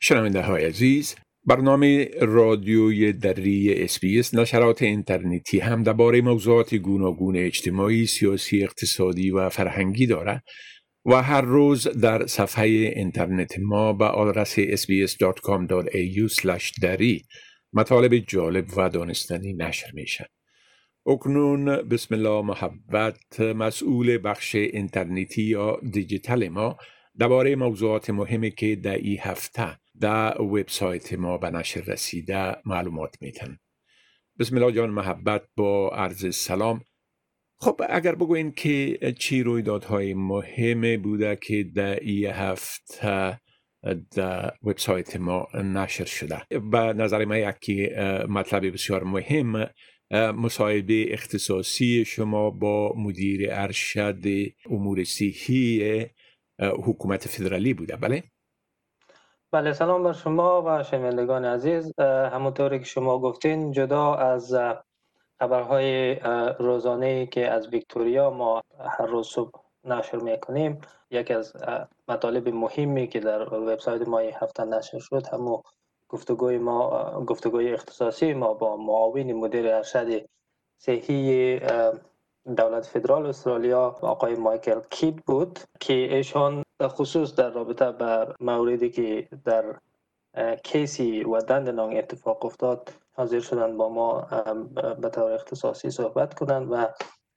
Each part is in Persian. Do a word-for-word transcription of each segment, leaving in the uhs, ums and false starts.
شنونده های عزیز، برنامه رادیوی دری اس بی اس نشرات اینترنتی هم درباره موضوعات گوناگون اجتماعی، سیاسی، اقتصادی و فرهنگی دارد و هر روز در صفحه اینترنت ما به آدرس اس بی اس دات کام دات ای یو اسلش دری مطالب جالب و دانستنی نشر می شود. اکنون بسم الله محبت، مسئول بخش اینترنتی یا دیجیتال ما، درباره موضوعات مهمی که در این هفته در وبسایت ما به نشر رسیده معلومات میتن. بسم الله جان محبت، با عرض سلام. خب اگر بگوین که چی رویدادهای مهمی بوده که در این هفته در وبسایت ما نشر شده. به نظر من یکی مطلب بسیار مهم مصاحبه اختصاصی شما با مدیر ارشد امور صحی حکومت فدرالی بوده. بله؟ بله، سلام بر شما و شنوندگان عزیز. همونطوری که شما گفتین، جدا از خبرهای روزانه‌ای که از ویکتوریا ما هر روز صبح نشر میکنیم، یکی از مطالب مهمی که در وبسایت ما این هفته نشر شد همون گفتگوی ما گفتگوی اختصاصی ما با معاون مدیر ارشد صحی دولت فدرال استرالیا آقای مایکل کید بود که ایشان خصوص در رابطه به موردی که در کیسی و دندنانگ اتفاق افتاد حاضر شدن با ما به طور اختصاصی صحبت کنند و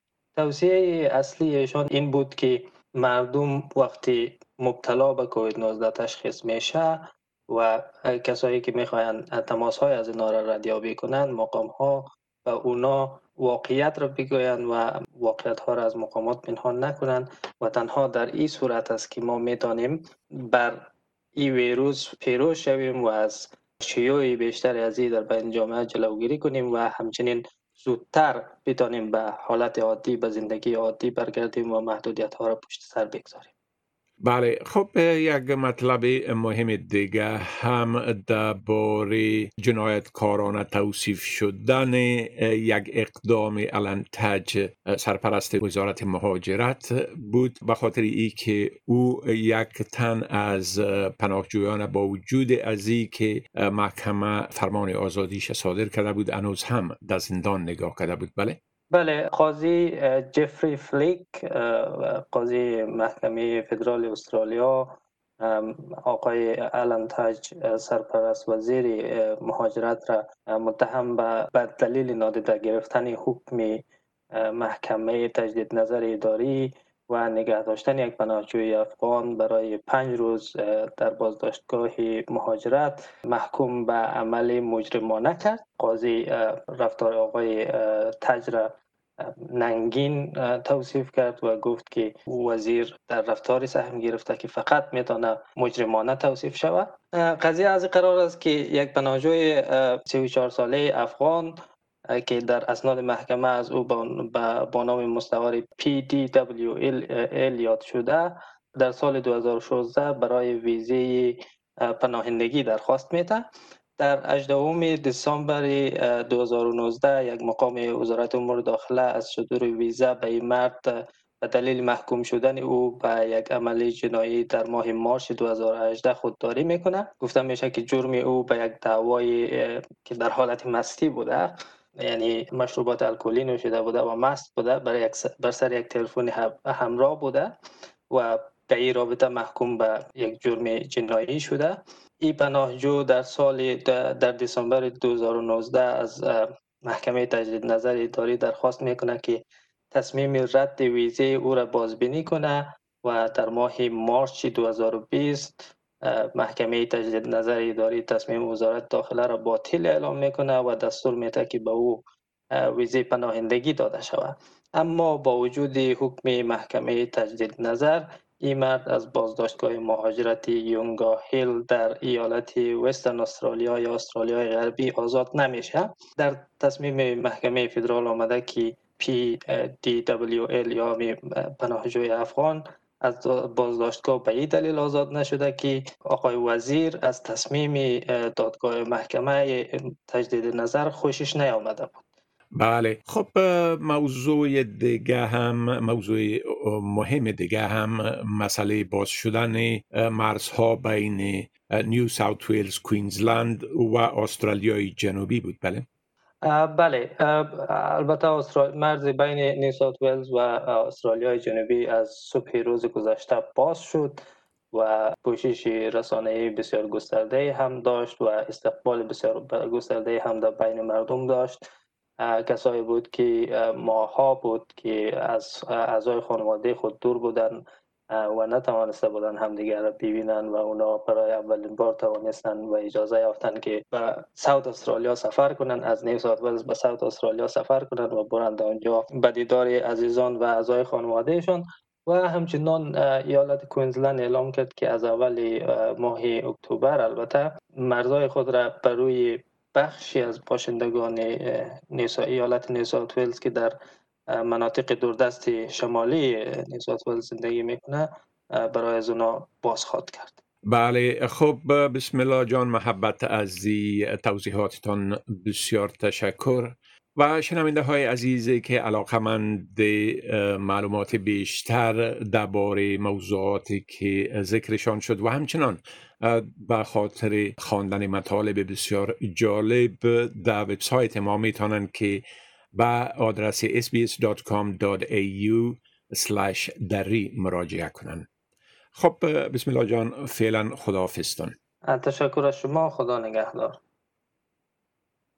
توصیه اصلی ایشان این بود که مردم وقتی مبتلا به کووید نوزده تشخیص میشه و کسایی که میخواین تماس های از اینا را ردیابی کنند، مقام ها و اونا واقعیت را بگویند و واقعیت ها را از مقامات پنهان نکنند و تنها در این صورت است که ما میتونیم بر این ویروس پیروز شویم و از شیوع بیشتر از این در بین جامعه جلوگیری کنیم و همچنین زودتر بتانیم به حالت عادی، به زندگی عادی برگردیم و محدودیت ها را پشت سر بگذاریم. بله، خب یک مطلب مهم دیگه هم درباره جنایتکارانه توصیف شدن یک اقدام علنتج سرپرست وزارت مهاجرت بود، به خاطر ای که او یک تن از پناهجویان با وجود از ای که محکمه فرمان آزادیش صادر کرده بود هنوز هم در زندان نگاه کرده بود. بله؟ بله، قاضی جفری فلیک، قاضی محکمه فدرال استرالیا، آقای آلن تاج سرپرست وزیر مهاجرت را متهم به دلیل نادیده گرفتن حکم محکمه تجدید نظر اداری و نگه داشتن یک پناهجوی افغان برای پنج روز در بازداشتگاه مهاجرت محکوم به عمل مجرمانه کرد. قاضی رفتار آقای تاج را ننگین توصیف کرد و گفت که وزیر در رفتاری سهم گرفته که فقط میتونه مجرمانه توصیف شود. قضیه از قرار است که یک پناهجوی سی و چهار ساله افغان که در اسناد محکمه از او با نام مستعار پی دی دبلیو ال یاد شده، در سال دو هزار و شانزده برای ویزه پناهندگی درخواست میده. در هجدهم دسامبر دو هزار و نوزده یک مقام وزارت امور داخله از صدور ویزا به این مرد به دلیل محکوم شدن او به یک عمل جنایی در ماه مارس دو هزار و هجده خودداری میکنه. گفته میشه که جرم او به یک دعوای که در حالت مستی بوده، یعنی مشروبات الکلی نوشیده بوده و مست بوده، بر, یک بر سر یک تلفن همراه بوده و در این رابطه محکوم به یک جرم جنایی شده. این پناهجو در سال در دسامبر دو هزار و نوزده از محکمه تجدید نظر اداری درخواست میکنه که تصمیم رد ویزه او را بازبینی کنه و در ماه مارس دو هزار و بیست محکمه تجدید نظر اداری تصمیم وزارت داخله را باطل اعلام میکنه و دستور میده که به او ویزه پناهندگی داده شود. اما با وجود حکم محکمه تجدید نظر، این مرد از بازداشتگاه مهاجرتی یونگا هیل در ایالت وسترن استرالیا یا استرالیای غربی آزاد نمیشه. در تصمیم محکمه فدرال آمده که پی دی دبلیو ال یا پناهجوی افغان از بازداشتگاه به این دلیل آزاد نشده که آقای وزیر از تصمیم دادگاه محکمه تجدید نظر خوشش نیامده بود. بله. خب موضوع دیگه هم موضوع مهم دیگه هم مسئله باز شدن مرزها بین نیو ساوت ویلز، کوینزلند و استرالیای جنوبی بود. بله بله، البته مرز بین نیو ساوت ویلز و استرالیای جنوبی از صبح روز گذشته باز شد و پوشش رسانه‌ای بسیار گسترده هم داشت و استقبال بسیار گسترده هم در بین مردم داشت. کسایی بود که ماها بود که از اعضای خانواده خود دور بودن و نتوانسته بودن همدیگر را ببینن و اونا برای اولین بار توانستن و اجازه یافتن که به ساوت استرالیا سفر کنن، از نیو ساوت ولز به ساوت استرالیا سفر کنن و برند آنجا به دیدار عزیزان و اعضای خانوادهشان. و همچنان ایالت کوینزلند اعلام کرد که از اول ماه اکتبر البته مرزهای خود را بر روی بخشی از باشندگان ایالت نیو ساوت ولز که در مناطق دوردست شمالی نیو ساوت ولز زندگی میکنه برای از اونا باز خواهد کرد. بله. خب بسم الله جان، محبت عزیزی، توضیحاتتان بسیار تشکر. و شنونده های عزیزی که علاقمند معلومات بیشتر درباره موضوعاتی که ذکرشان شد و همچنان به خاطر خواندن مطالب بسیار جالب در وبسایت ما میتونن که به آدرس اس بی اس دات کام دات ای یو اسلش دری مراجعه کنن. خب بسم الله جان، فعلا خداحافظتون. تشکر از شما، خدا نگهدار.